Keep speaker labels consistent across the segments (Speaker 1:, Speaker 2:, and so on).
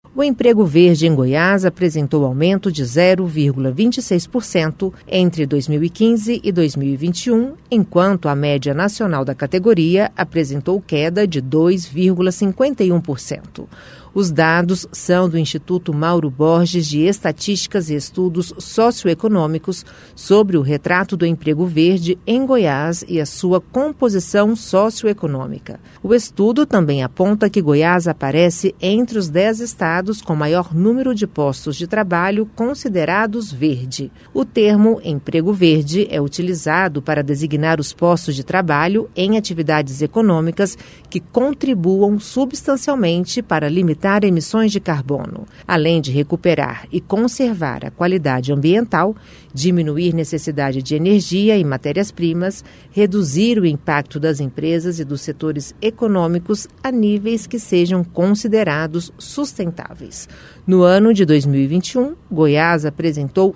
Speaker 1: O emprego verde em Goiás apresentou aumento de 0,26% entre 2015 e 2021, enquanto a média nacional da categoria apresentou queda de 2,51%. Os dados são do Instituto Mauro Borges de Estatísticas e Estudos Socioeconômicos sobre o retrato do emprego verde em Goiás e a sua composição socioeconômica. O estudo também aponta que Goiás aparece entre os 10 estados com maior número de postos de trabalho considerados verde. O termo emprego verde é utilizado para designar os postos de trabalho em atividades econômicas que contribuam substancialmente para limitar emissões de carbono, além de recuperar e conservar a qualidade ambiental, diminuir necessidade de energia e matérias-primas, reduzir o impacto das empresas e dos setores econômicos a níveis que sejam considerados sustentáveis. No ano de 2021, Goiás apresentou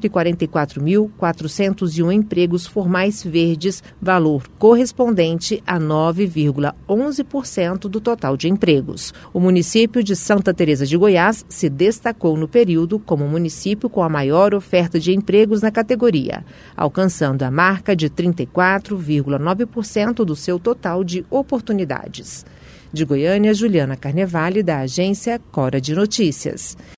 Speaker 1: 144.401 empregos formais verdes, valor correspondente a 9,11% do total de empregos. O município de Santa Teresa de Goiás se destacou no período como o município com a maior oferta de empregos na categoria, alcançando a marca de 34,9% do seu total de oportunidades. De Goiânia, Juliana Carnevale, da agência Cora de Notícias.